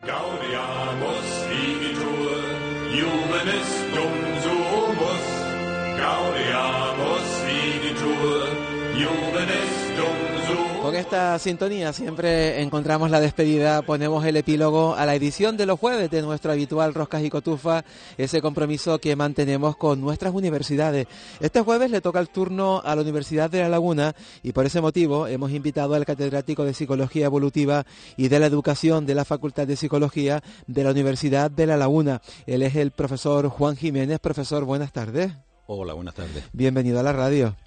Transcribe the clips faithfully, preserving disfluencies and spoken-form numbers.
Gaudeamus igitur, juvenis dum sumus. Gaudeamus igitur, juvenis dum sumus. Con esta sintonía siempre encontramos la despedida, ponemos el epílogo a la edición de los jueves de nuestro habitual Roscas y Cotufa, ese compromiso que mantenemos con nuestras universidades. Este jueves le toca el turno a la Universidad de La Laguna y por ese motivo hemos invitado al catedrático de Psicología Evolutiva y de la Educación de la Facultad de Psicología de la Universidad de La Laguna. Él es el profesor Juan Jiménez. Profesor, buenas tardes. Hola, buenas tardes. Bienvenido a la radio.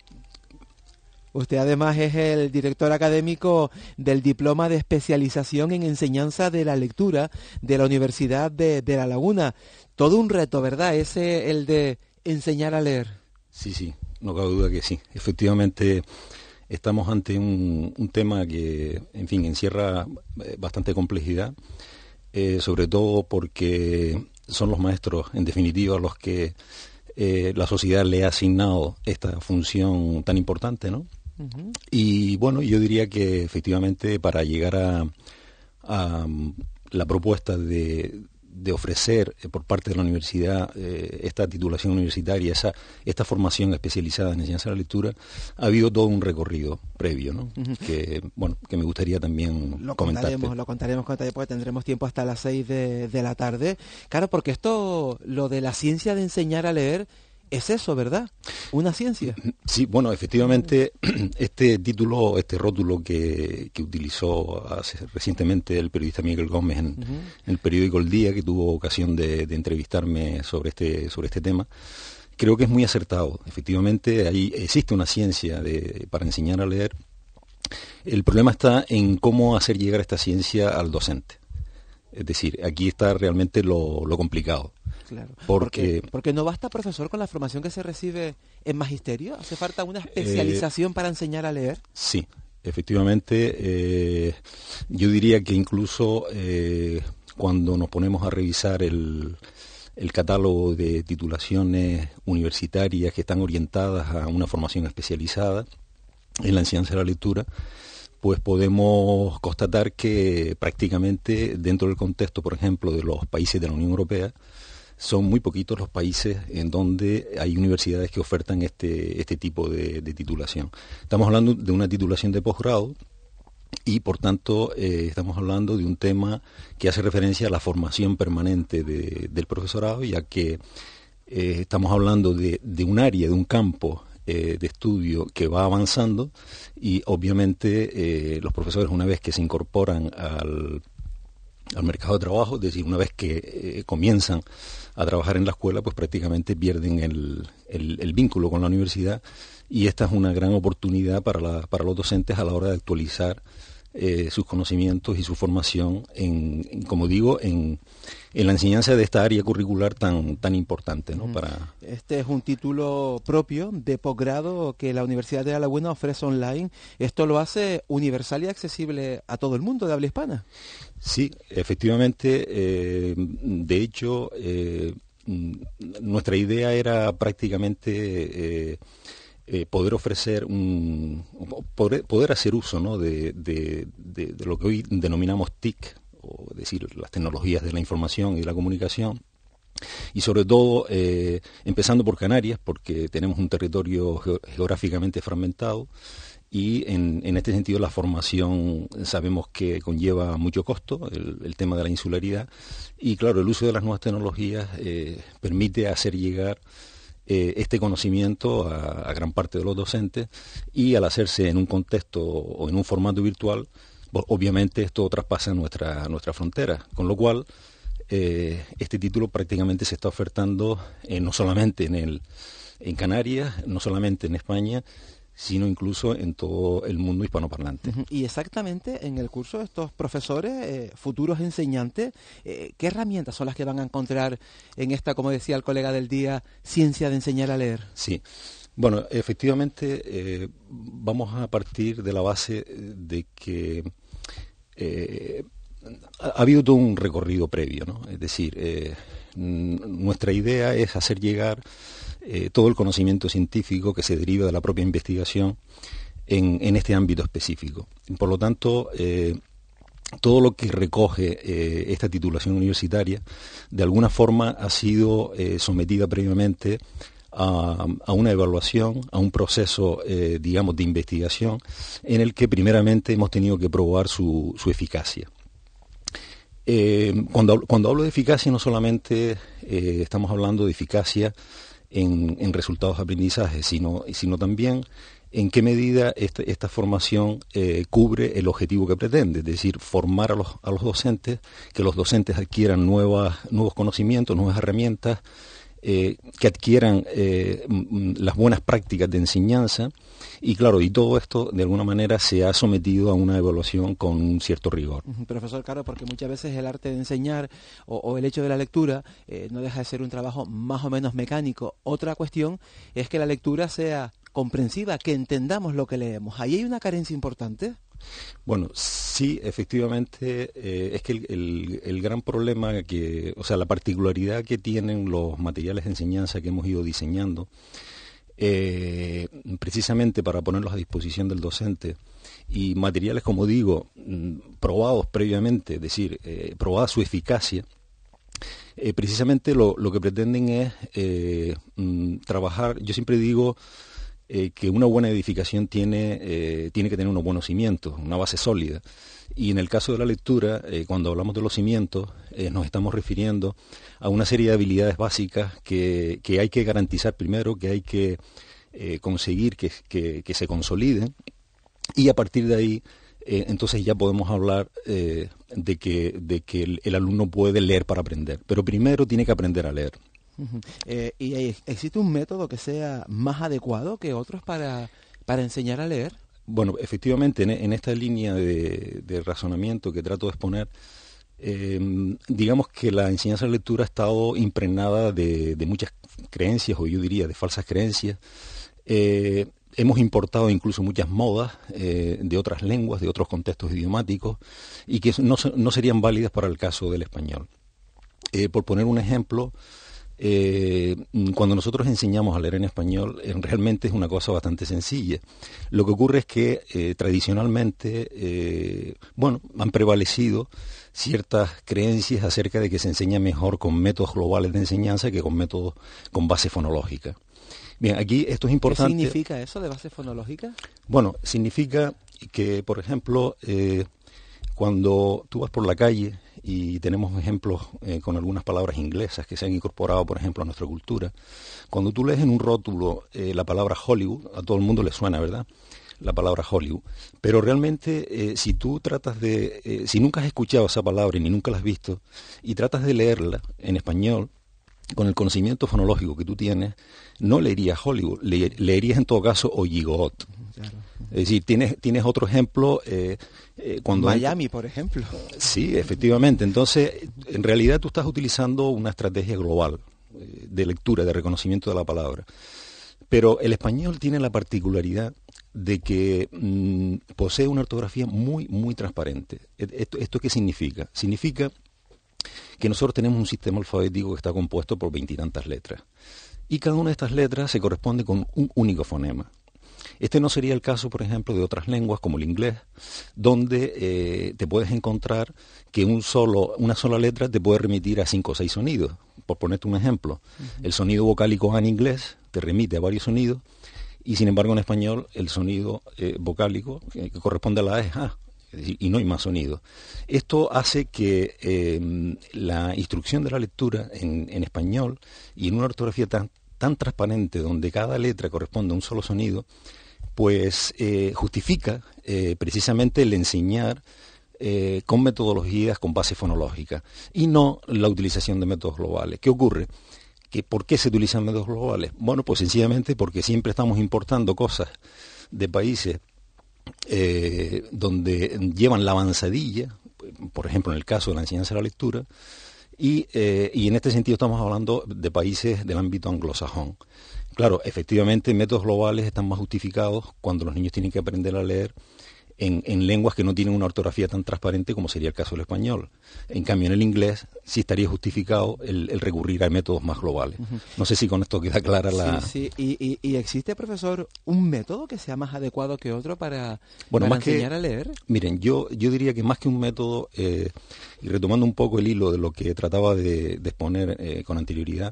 Usted además es el director académico del Diploma de Especialización en Enseñanza de la Lectura de la Universidad de, de La Laguna. Todo un reto, ¿verdad? Ese, el de enseñar a leer. Sí, sí, no cabe duda que sí. Efectivamente, estamos ante un, un tema que, en fin, encierra bastante complejidad, eh, sobre todo porque son los maestros, en definitiva, los que eh, la sociedad le ha asignado esta función tan importante, ¿no? Uh-huh. Y bueno, yo diría que efectivamente para llegar a, a la propuesta de, de ofrecer eh, por parte de la universidad eh, esta titulación universitaria, esa, esta formación especializada en enseñanza de la lectura, ha habido todo un recorrido previo, ¿no? Uh-huh. Que bueno, que me gustaría también lo comentarte. Contaremos, lo contaremos con detalle porque tendremos tiempo hasta las seis de, de la tarde. Claro, porque esto, lo de la ciencia de enseñar a leer, es eso, ¿verdad? ¿Una ciencia? Sí, bueno, efectivamente, este título, este rótulo que, que utilizó hace, recientemente el periodista Miguel Gómez en, uh-huh. en el periódico El Día, que tuvo ocasión de, de entrevistarme sobre este, sobre este tema, creo que es muy acertado. Efectivamente, ahí existe una ciencia de, para enseñar a leer. El problema está en cómo hacer llegar esta ciencia al docente. Es decir, aquí está realmente lo, lo complicado. Claro, porque, porque, porque no basta, profesor, con la formación que se recibe en magisterio. ¿Hace falta una especialización eh, para enseñar a leer? Sí, efectivamente. Eh, yo diría que incluso eh, cuando nos ponemos a revisar el, el catálogo de titulaciones universitarias que están orientadas a una formación especializada en la enseñanza de la lectura, pues podemos constatar que prácticamente dentro del contexto, por ejemplo, de los países de la Unión Europea, son muy poquitos los países en donde hay universidades que ofertan este, este tipo de, de titulación. Estamos hablando de una titulación de posgrado y, por tanto, eh, estamos hablando de un tema que hace referencia a la formación permanente de, del profesorado, ya que eh, estamos hablando de, de un área, de un campo eh, de estudio que va avanzando y, obviamente, eh, los profesores, una vez que se incorporan al al mercado de trabajo, es decir, una vez que eh, comienzan a trabajar en la escuela, pues prácticamente pierden el, el, el vínculo con la universidad y esta es una gran oportunidad para, la, para los docentes a la hora de actualizar eh, sus conocimientos y su formación, en, en como digo, en, en la enseñanza de esta área curricular tan, tan importante, ¿no? Para... Este es un título propio de posgrado que la Universidad de La Laguna ofrece online. Esto lo hace universal y accesible a todo el mundo de habla hispana. Sí, efectivamente. Eh, de hecho, eh, nuestra idea era prácticamente eh, eh, poder ofrecer un, poder, poder hacer uso, ¿no? de, de, de, de lo que hoy denominamos T I C, o es decir, las tecnologías de la información y de la comunicación. Y sobre todo, eh, empezando por Canarias, porque tenemos un territorio ge- geográficamente fragmentado. Y en, en este sentido la formación sabemos que conlleva mucho costo, el, el tema de la insularidad, y claro, el uso de las nuevas tecnologías eh, permite hacer llegar eh, este conocimiento a, a gran parte de los docentes, y al hacerse en un contexto o en un formato virtual, pues, obviamente esto traspasa nuestra, nuestra frontera, con lo cual eh, este título prácticamente se está ofertando eh, no solamente en, el, en Canarias, no solamente en España, sino incluso en todo el mundo hispanoparlante. Y exactamente en el curso de estos profesores, eh, futuros enseñantes, eh, ¿qué herramientas son las que van a encontrar en esta, como decía el colega del día, ciencia de enseñar a leer? Sí, bueno, efectivamente eh, vamos a partir de la base de que eh, ha, ha habido todo un recorrido previo, ¿no? Es decir, eh, nuestra idea es hacer llegar Eh, todo el conocimiento científico que se deriva de la propia investigación en, en este ámbito específico. Por lo tanto, eh, todo lo que recoge eh, esta titulación universitaria, de alguna forma ha sido eh, sometida previamente a, a una evaluación, a un proceso, eh, digamos, de investigación, en el que primeramente hemos tenido que probar su, su eficacia. Eh, cuando, cuando hablo de eficacia, no solamente eh, estamos hablando de eficacia en, en resultados de aprendizaje, sino, sino también en qué medida esta, esta formación eh, cubre el objetivo que pretende, es decir, formar a los, a los docentes, que los docentes adquieran nuevas, nuevos conocimientos, nuevas herramientas, eh, que adquieran eh, las buenas prácticas de enseñanza, y claro, y todo esto de alguna manera se ha sometido a una evaluación con un cierto rigor. Profesor, claro, porque muchas veces el arte de enseñar o, o el hecho de la lectura eh, no deja de ser un trabajo más o menos mecánico. Otra cuestión es que la lectura sea comprensiva, que entendamos lo que leemos. ¿Ahí hay una carencia importante? Bueno, sí, efectivamente, eh, es que el, el, el gran problema que, o sea, la particularidad que tienen los materiales de enseñanza que hemos ido diseñando, eh, precisamente para ponerlos a disposición del docente, y materiales, como digo, probados previamente, es decir, eh, probada su eficacia, eh, precisamente lo, lo que pretenden es eh, trabajar, yo siempre digo, Eh, que una buena edificación tiene, eh, tiene que tener unos buenos cimientos, una base sólida. Y en el caso de la lectura, eh, cuando hablamos de los cimientos, eh, nos estamos refiriendo a una serie de habilidades básicas que, que hay que garantizar primero, que hay que eh, conseguir que, que, que se consoliden, y a partir de ahí, eh, entonces ya podemos hablar eh, de que, de que el, el alumno puede leer para aprender. Pero primero tiene que aprender a leer. Uh-huh. Eh, ¿Y existe un método que sea más adecuado que otros para, para enseñar a leer? Bueno, efectivamente, en, en esta línea de, de razonamiento que trato de exponer, eh, digamos que la enseñanza de lectura ha estado impregnada de, de muchas creencias, o yo diría de falsas creencias. Eh, hemos importado incluso muchas modas eh, de otras lenguas, de otros contextos idiomáticos, y que no, no serían válidas para el caso del español. Eh, por poner un ejemplo, Eh, cuando nosotros enseñamos a leer en español, eh, realmente es una cosa bastante sencilla. Lo que ocurre es que eh, tradicionalmente, eh, bueno, han prevalecido ciertas creencias acerca de que se enseña mejor con métodos globales de enseñanza que con métodos con base fonológica. Bien, aquí esto es importante. ¿Qué significa eso de base fonológica? Bueno, significa que, por ejemplo, eh, cuando tú vas por la calle, y tenemos ejemplos eh, con algunas palabras inglesas que se han incorporado, por ejemplo, a nuestra cultura. Cuando tú lees en un rótulo eh, la palabra Hollywood, a todo el mundo le suena, ¿verdad?, la palabra Hollywood. Pero realmente, eh, si tú tratas de, eh, si nunca has escuchado esa palabra ni nunca la has visto, y tratas de leerla en español, con el conocimiento fonológico que tú tienes, no leerías Hollywood, le, leerías en todo caso Olligot. Claro. Es decir, tienes, tienes otro ejemplo. Eh, eh, cuando Miami, por ejemplo. Sí, efectivamente. Entonces, en realidad tú estás utilizando una estrategia global eh, de lectura, de reconocimiento de la palabra. Pero el español tiene la particularidad de que mmm, posee una ortografía muy, muy transparente. ¿Esto, esto qué significa? Significa que nosotros tenemos un sistema alfabético que está compuesto por veintitantas letras. Y cada una de estas letras se corresponde con un único fonema. Este no sería el caso, por ejemplo, de otras lenguas como el inglés, donde eh, te puedes encontrar que un solo, una sola letra te puede remitir a cinco o seis sonidos. Por ponerte un ejemplo, uh-huh. El sonido vocálico A en inglés te remite a varios sonidos, y sin embargo en español el sonido eh, vocálico que corresponde a la A es A, es decir, y no hay más sonido. Esto hace que eh, la instrucción de la lectura en, en español, y en una ortografía tan, tan transparente, donde cada letra corresponde a un solo sonido, pues eh, justifica eh, precisamente el enseñar eh, con metodologías con base fonológica y no la utilización de métodos globales. ¿Qué ocurre? ¿Que ¿Por qué se utilizan métodos globales? Bueno, pues sencillamente porque siempre estamos importando cosas de países eh, donde llevan la avanzadilla, por ejemplo en el caso de la enseñanza de la lectura, y, eh, y en este sentido estamos hablando de países del ámbito anglosajón. Claro, efectivamente, métodos globales están más justificados cuando los niños tienen que aprender a leer en, en lenguas que no tienen una ortografía tan transparente como sería el caso del español. En cambio, en el inglés sí estaría justificado el, el recurrir a métodos más globales. Uh-huh. No sé si con esto queda clara la... Sí, sí. ¿Y, y, y existe, profesor, un método que sea más adecuado que otro para, bueno, para más enseñar que, a leer? Miren, yo, yo diría que más que un método, eh, y retomando un poco el hilo de lo que trataba de, de exponer eh, con anterioridad,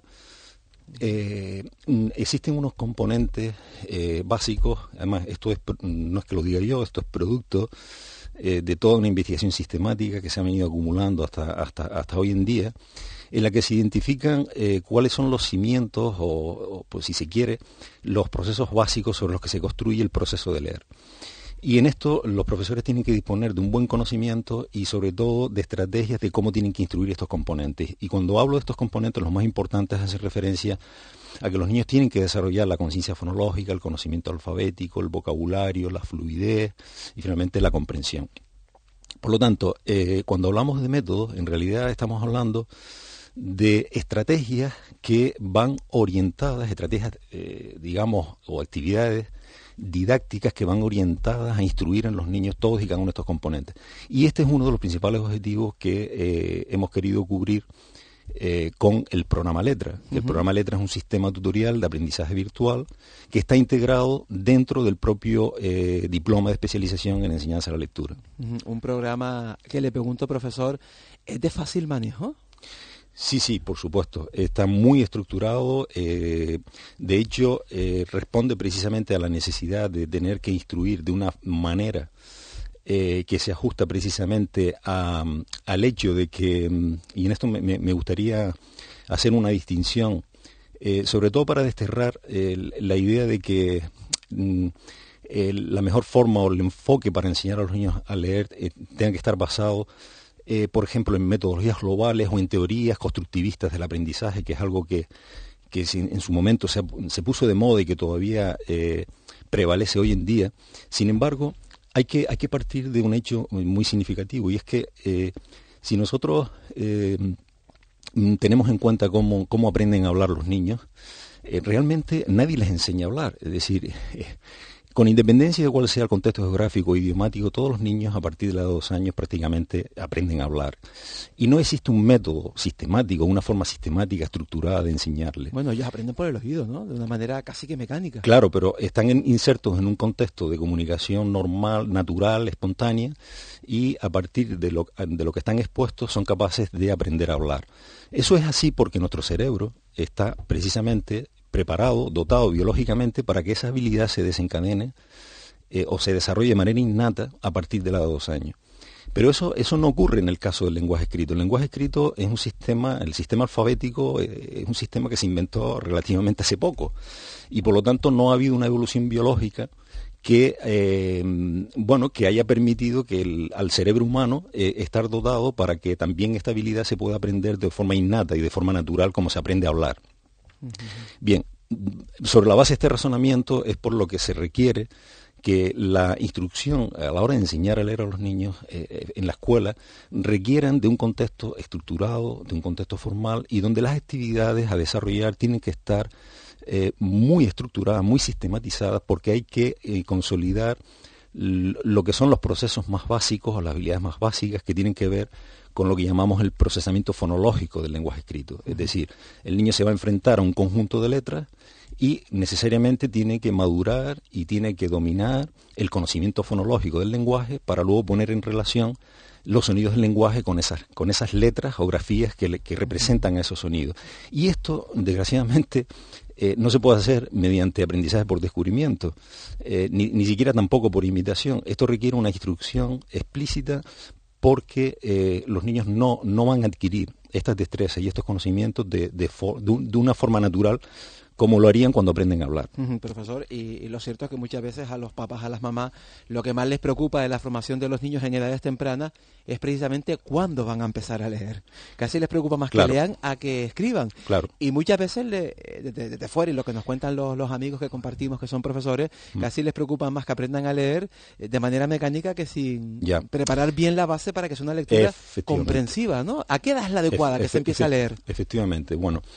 Eh, existen unos componentes eh, básicos, además esto es, no es que lo diga yo, esto es producto eh, de toda una investigación sistemática que se ha venido acumulando hasta, hasta, hasta hoy en día, en la que se identifican eh, cuáles son los cimientos o, o, pues si se quiere, los procesos básicos sobre los que se construye el proceso de leer. Y en esto los profesores tienen que disponer de un buen conocimiento y sobre todo de estrategias de cómo tienen que instruir estos componentes. Y cuando hablo de estos componentes, los más importantes hacen referencia a que los niños tienen que desarrollar la conciencia fonológica, el conocimiento alfabético, el vocabulario, la fluidez y finalmente la comprensión. Por lo tanto, eh, cuando hablamos de métodos, en realidad estamos hablando de estrategias que van orientadas, estrategias, eh, digamos, o actividades didácticas que van orientadas a instruir en los niños todos y cada uno de estos componentes. Y este es uno de los principales objetivos que eh, hemos querido cubrir eh, con el programa Letra. Uh-huh. El programa Letra es un sistema tutorial de aprendizaje virtual que está integrado dentro del propio eh, diploma de especialización en enseñanza de la lectura. Uh-huh. Un programa que, le pregunto, profesor, ¿es de fácil manejo? Sí, sí, por supuesto. Está muy estructurado. Eh, de hecho, eh, responde precisamente a la necesidad de tener que instruir de una manera eh, que se ajusta precisamente a, al hecho de que, y en esto me, me gustaría hacer una distinción, eh, sobre todo para desterrar eh, la idea de que mm, el, la mejor forma o el enfoque para enseñar a los niños a leer eh, tenga que estar basado Eh, por ejemplo, en metodologías globales o en teorías constructivistas del aprendizaje, que es algo que, que en su momento se, se puso de moda y que todavía eh, prevalece hoy en día. Sin embargo, hay que, hay que partir de un hecho muy significativo, y es que eh, si nosotros eh, tenemos en cuenta cómo, cómo aprenden a hablar los niños, eh, realmente nadie les enseña a hablar. Es decir, eh, con independencia de cuál sea el contexto geográfico o idiomático, todos los niños a partir de los dos años prácticamente aprenden a hablar. Y no existe un método sistemático, una forma sistemática, estructurada de enseñarles. Bueno, ellos aprenden por el oído, ¿no? De una manera casi que mecánica. Claro, pero están en, insertos en un contexto de comunicación normal, natural, espontánea, y a partir de lo, de lo que están expuestos son capaces de aprender a hablar. Eso es así porque nuestro cerebro está precisamente preparado, dotado biológicamente para que esa habilidad se desencadene eh, o se desarrolle de manera innata a partir de la edad de dos años. Pero eso, eso no ocurre en el caso del lenguaje escrito. El lenguaje escrito es un sistema, el sistema alfabético eh, es un sistema que se inventó relativamente hace poco, y por lo tanto no ha habido una evolución biológica que eh, bueno que haya permitido que el, al cerebro humano eh, estar dotado para que también esta habilidad se pueda aprender de forma innata y de forma natural como se aprende a hablar. Bien, sobre la base de este razonamiento es por lo que se requiere que la instrucción a la hora de enseñar a leer a los niños eh, en la escuela requieran de un contexto estructurado, de un contexto formal, y donde las actividades a desarrollar tienen que estar eh, muy estructuradas, muy sistematizadas, porque hay que eh, consolidar lo que son los procesos más básicos o las habilidades más básicas que tienen que ver con lo que llamamos el procesamiento fonológico del lenguaje escrito. Es decir, el niño se va a enfrentar a un conjunto de letras y necesariamente tiene que madurar y tiene que dominar el conocimiento fonológico del lenguaje para luego poner en relación los sonidos del lenguaje con esas, con esas letras o grafías que, le, que representan a esos sonidos. Y esto, desgraciadamente, eh, no se puede hacer mediante aprendizaje por descubrimiento, eh, ni, ni siquiera tampoco por imitación. Esto requiere una instrucción explícita, porque eh, los niños no, no van a adquirir estas destrezas y estos conocimientos de, de, for, de, un, de una forma natural, como lo harían cuando aprenden a hablar. Uh-huh, profesor, y, y lo cierto es que muchas veces a los papás, a las mamás, lo que más les preocupa de la formación de los niños en edades tempranas es precisamente cuándo van a empezar a leer. Casi les preocupa más claro. que lean a que escriban. Claro. Y muchas veces le, desde, desde fuera, y lo que nos cuentan los, los amigos que compartimos que son profesores, mm. casi les preocupa más que aprendan a leer de manera mecánica que sin ya. preparar bien la base para que sea una lectura comprensiva, ¿no? ¿A qué edad es la adecuada Efe, que se empiece a leer? Efectivamente, bueno.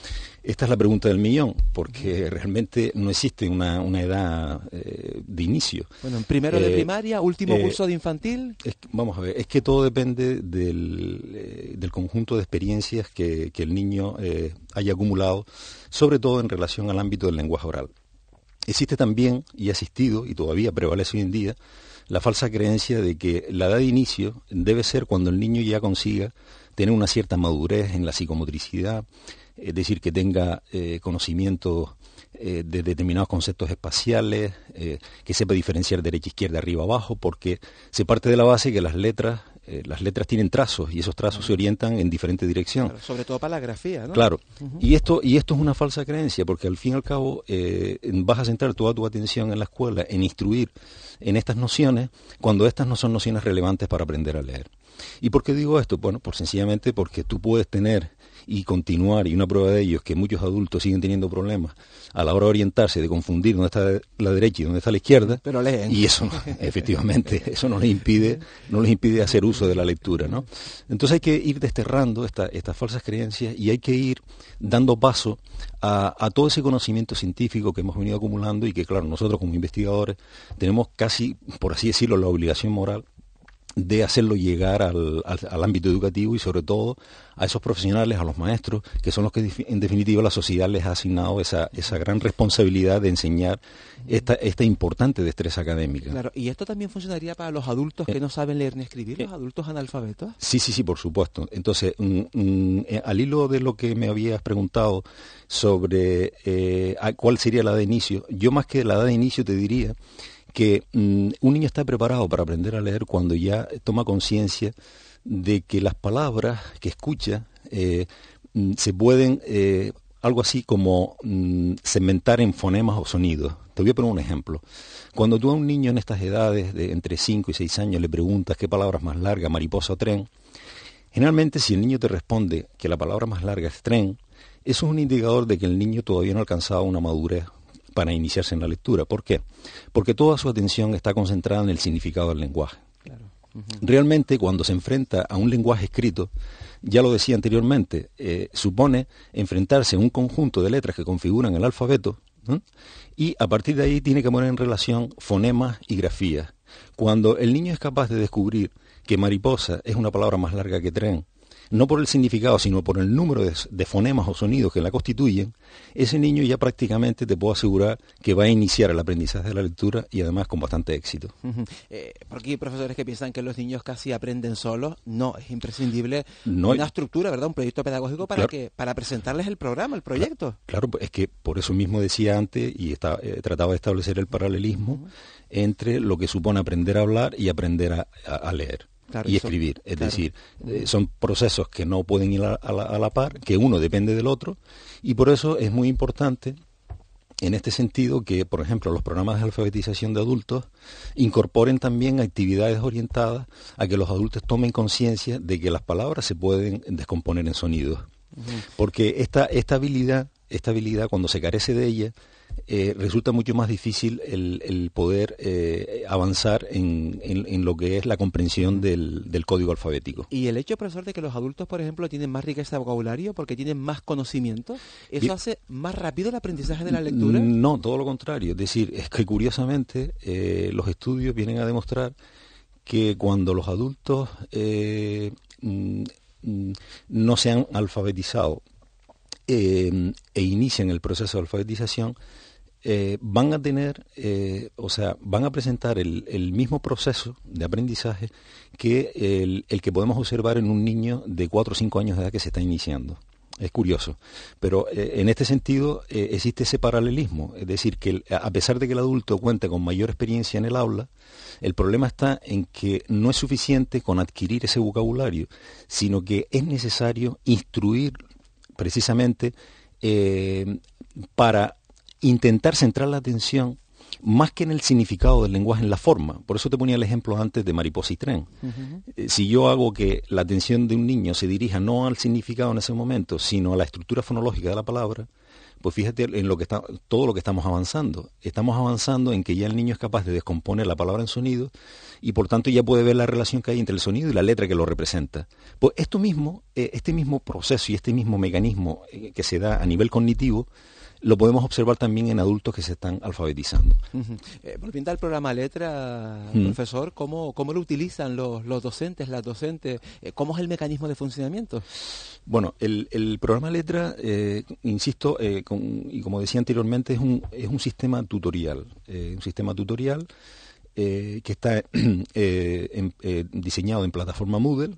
Esta es la pregunta del millón, porque realmente no existe una, una edad eh, de inicio. Bueno, en primero de eh, primaria, último eh, curso de infantil. Es, vamos a ver, es que todo depende del, eh, del conjunto de experiencias que, que el niño eh, haya acumulado, sobre todo en relación al ámbito del lenguaje oral. Existe también, y ha existido, y todavía prevalece hoy en día, la falsa creencia de que la edad de inicio debe ser cuando el niño ya consiga tener una cierta madurez en la psicomotricidad, es decir, que tenga eh, conocimiento eh, de determinados conceptos espaciales, eh, que sepa diferenciar derecha, izquierda, arriba, abajo, porque se parte de la base que las letras, eh, las letras tienen trazos y esos trazos uh-huh. se orientan en diferente dirección. Claro, sobre todo para la grafía, ¿no? Claro, uh-huh. y esto y esto es una falsa creencia, porque al fin y al cabo eh, vas a centrar toda tu atención en la escuela, en instruir en estas nociones, cuando estas no son nociones relevantes para aprender a leer. ¿Y por qué digo esto? Bueno, pues sencillamente porque tú puedes tener y continuar, y una prueba de ello es que muchos adultos siguen teniendo problemas a la hora de orientarse, de confundir dónde está la derecha y dónde está la izquierda, pero leen. Y eso, efectivamente, eso no les impide, no les impide hacer uso de la lectura, ¿no? Entonces hay que ir desterrando esta, estas falsas creencias y hay que ir dando paso a, a todo ese conocimiento científico que hemos venido acumulando y que, claro, nosotros como investigadores tenemos casi, por así decirlo, la obligación moral de hacerlo llegar al, al, al ámbito educativo y sobre todo a esos profesionales, a los maestros, que son los que en definitiva la sociedad les ha asignado esa, esa gran responsabilidad de enseñar esta, esta importante destreza académica. Claro, y esto también funcionaría para los adultos que eh, no saben leer ni escribir, los eh, adultos analfabetos. Sí, sí, sí, por supuesto. Entonces, mm, mm, al hilo de lo que me habías preguntado sobre eh, cuál sería la edad de inicio, yo más que la edad de inicio te diría que um, un niño está preparado para aprender a leer cuando ya toma conciencia de que las palabras que escucha eh, um, se pueden, eh, algo así como um, segmentar en fonemas o sonidos. Te voy a poner un ejemplo. Cuando tú a un niño en estas edades de entre cinco y seis años le preguntas qué palabra es más larga, mariposa o tren, generalmente si el niño te responde que la palabra más larga es tren, eso es un indicador de que el niño todavía no ha alcanzado una madurez para iniciarse en la lectura. ¿Por qué? Porque toda su atención está concentrada en el significado del lenguaje. Claro. Uh-huh. Realmente, cuando se enfrenta a un lenguaje escrito, ya lo decía anteriormente, eh, supone enfrentarse a un conjunto de letras que configuran el alfabeto, ¿eh? Y a partir de ahí tiene que poner en relación fonemas y grafías. Cuando el niño es capaz de descubrir que mariposa es una palabra más larga que tren, no por el significado, sino por el número de, de fonemas o sonidos que la constituyen, ese niño ya prácticamente te puedo asegurar que va a iniciar el aprendizaje de la lectura y además con bastante éxito. Uh-huh. Eh, porque hay profesores que piensan que los niños casi aprenden solos. No, es imprescindible no hay... una estructura, ¿verdad? Un proyecto pedagógico para, claro. que, para presentarles el programa, el proyecto. Claro, claro, es que por eso mismo decía antes y está, eh, trataba de establecer el paralelismo uh-huh. entre lo que supone aprender a hablar y aprender a, a, a leer. Claro, y escribir, es claro. decir, eh, son procesos que no pueden ir a, a, la, a la par, que uno depende del otro, y por eso es muy importante en este sentido que, por ejemplo, los programas de alfabetización de adultos incorporen también actividades orientadas a que los adultos tomen conciencia de que las palabras se pueden descomponer en sonidos, uh-huh. porque esta, esta habilidad, esta habilidad cuando se carece de ella, Eh, resulta mucho más difícil el, el poder eh, avanzar en, en, en lo que es la comprensión del, del código alfabético. ¿Y el hecho, profesor, de que los adultos, por ejemplo, tienen más riqueza de vocabulario porque tienen más conocimiento, eso Bien, hace más rápido el aprendizaje de la lectura? No, todo lo contrario. Es decir, es que curiosamente eh, los estudios vienen a demostrar que cuando los adultos eh, mm, no se han alfabetizado eh, e inician el proceso de alfabetización, Eh, van a tener, eh, o sea, van a presentar el, el mismo proceso de aprendizaje que el, el que podemos observar en un niño de cuatro o cinco años de edad que se está iniciando. Es curioso, pero eh, en este sentido eh, existe ese paralelismo, es decir, que el, a pesar de que el adulto cuente con mayor experiencia en el aula, el problema está en que no es suficiente con adquirir ese vocabulario, sino que es necesario instruir precisamente eh, para intentar centrar la atención más que en el significado del lenguaje, en la forma. Por eso te ponía el ejemplo antes de mariposa y tren. Uh-huh. Eh, si yo hago que la atención de un niño se dirija no al significado en ese momento, sino a la estructura fonológica de la palabra, pues fíjate en lo que está, todo lo que estamos avanzando. Estamos avanzando en que ya el niño es capaz de descomponer la palabra en sonido y por tanto ya puede ver la relación que hay entre el sonido y la letra que lo representa. Pues esto mismo, eh, este mismo proceso y este mismo mecanismo eh, que se da a nivel cognitivo, lo podemos observar también en adultos que se están alfabetizando. Uh-huh. Eh, volviendo al programa Letra, uh-huh. profesor, ¿cómo, cómo lo utilizan los, los docentes, las docentes? Eh, ¿Cómo es el mecanismo de funcionamiento? Bueno, el, el programa Letra, eh, insisto, eh, con, y como decía anteriormente, es un, es un sistema tutorial. Eh, un sistema tutorial eh, que está eh, en, eh, diseñado en plataforma Moodle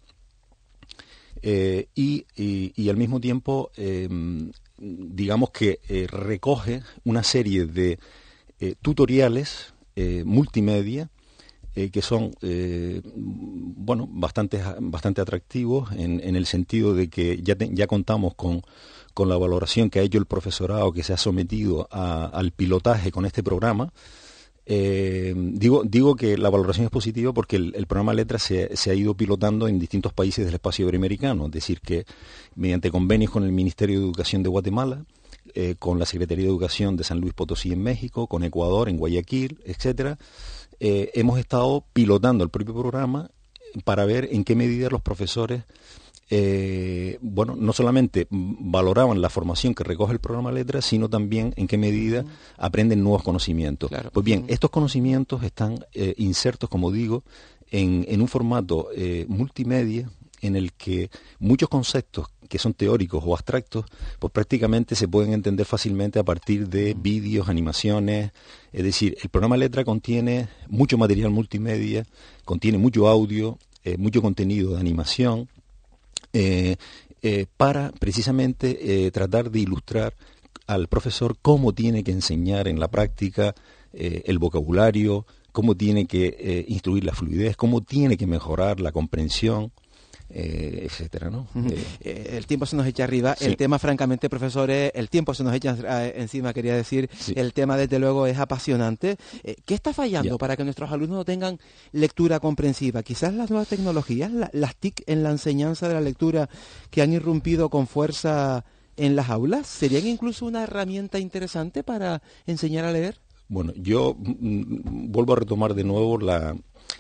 eh, y, y, y al mismo tiempo... Eh, digamos que eh, recoge una serie de eh, tutoriales eh, multimedia eh, que son eh, bueno bastante bastante atractivos en, en el sentido de que ya te, ya contamos con con la valoración que ha hecho el profesorado que se ha sometido a, al pilotaje con este programa. Eh, digo, digo que la valoración es positiva porque el, el programa Letra se, se ha ido pilotando en distintos países del espacio iberoamericano, es decir, que mediante convenios con el Ministerio de Educación de Guatemala, eh, con la Secretaría de Educación de San Luis Potosí en México, con Ecuador, en Guayaquil, etcétera, eh, hemos estado pilotando el propio programa para ver en qué medida los profesores Eh, bueno, no solamente valoraban la formación que recoge el programa Letra, sino también en qué medida aprenden nuevos conocimientos. Claro. Pues bien, estos conocimientos están eh, insertos, como digo, en, en un formato eh, multimedia en el que muchos conceptos que son teóricos o abstractos, pues prácticamente se pueden entender fácilmente a partir de vídeos, animaciones. Es decir, el programa Letra contiene mucho material multimedia, contiene mucho audio, eh, mucho contenido de animación, Eh, eh, para precisamente eh, tratar de ilustrar al profesor cómo tiene que enseñar en la práctica eh, el vocabulario, cómo tiene que eh, instruir la fluidez, cómo tiene que mejorar la comprensión, eh, etcétera, ¿no? Uh-huh. eh, el tiempo se nos echa arriba. Sí. El tema, francamente, profesores, el tiempo se nos echa encima, quería decir. Sí. El tema, desde luego, es apasionante. Eh, ¿Qué está fallando yeah. para que nuestros alumnos no tengan lectura comprensiva? Quizás las nuevas tecnologías, la, las T I C en la enseñanza de la lectura que han irrumpido con fuerza en las aulas, ¿serían incluso una herramienta interesante para enseñar a leer? Bueno, yo mm, vuelvo a retomar de nuevo la...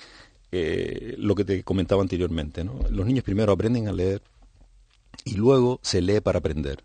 Eh, lo que te comentaba anteriormente, ¿no? Los niños primero aprenden a leer y luego se lee para aprender.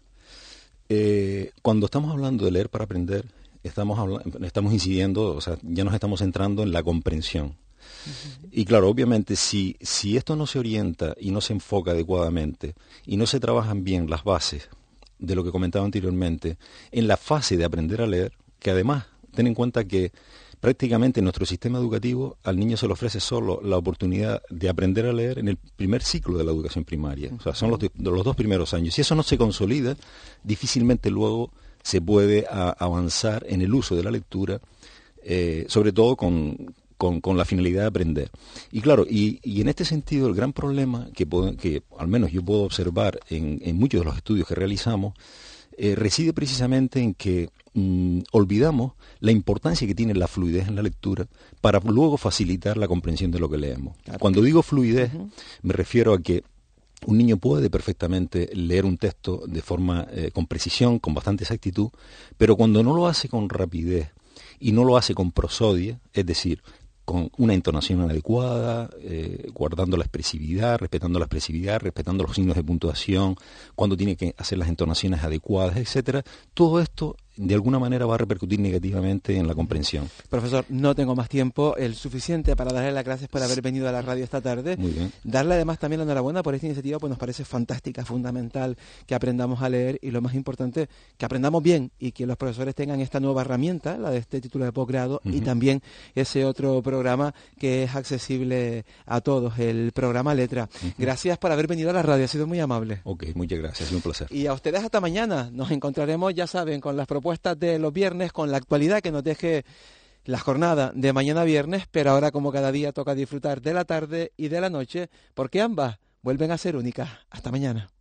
Eh, cuando estamos hablando de leer para aprender, estamos, habla- estamos incidiendo, o sea, ya nos estamos centrando en la comprensión. Uh-huh. Y claro, obviamente, si, si esto no se orienta y no se enfoca adecuadamente y no se trabajan bien las bases de lo que comentaba anteriormente, en la fase de aprender a leer, que además, ten en cuenta que prácticamente en nuestro sistema educativo al niño se le ofrece solo la oportunidad de aprender a leer en el primer ciclo de la educación primaria. O sea, son los, de, los dos primeros años. Si eso no se consolida, difícilmente luego se puede a, avanzar en el uso de la lectura, eh, sobre todo con, con, con la finalidad de aprender. Y claro, y, y en este sentido el gran problema que, puedo, que al menos yo puedo observar en, en muchos de los estudios que realizamos, eh, reside precisamente en que Mm, olvidamos la importancia que tiene la fluidez en la lectura para luego facilitar la comprensión de lo que leemos. Claro. Cuando digo fluidez, uh-huh. me refiero a que un niño puede perfectamente leer un texto de forma eh, con precisión, con bastante exactitud, pero cuando no lo hace con rapidez y no lo hace con prosodia, es decir, con una entonación adecuada, eh, guardando la expresividad, respetando la expresividad, respetando los signos de puntuación, cuando tiene que hacer las entonaciones adecuadas, etcétera. Todo esto de alguna manera va a repercutir negativamente en la comprensión. Profesor, no tengo más tiempo, el suficiente para darle las gracias por haber venido a la radio esta tarde. Muy bien. Darle además también la enhorabuena por esta iniciativa, pues nos parece fantástica, fundamental que aprendamos a leer y lo más importante, que aprendamos bien y que los profesores tengan esta nueva herramienta, la de este título de posgrado, uh-huh. y también ese otro programa que es accesible a todos, el programa Letra. Uh-huh. Gracias por haber venido a la radio, ha sido muy amable. Ok, muchas gracias, ha sido un placer. Y a ustedes hasta mañana, nos encontraremos, ya saben, con las propuestas de los viernes, con la actualidad que nos deje la jornada de mañana viernes, pero ahora como cada día toca disfrutar de la tarde y de la noche, porque ambas vuelven a ser únicas. Hasta mañana.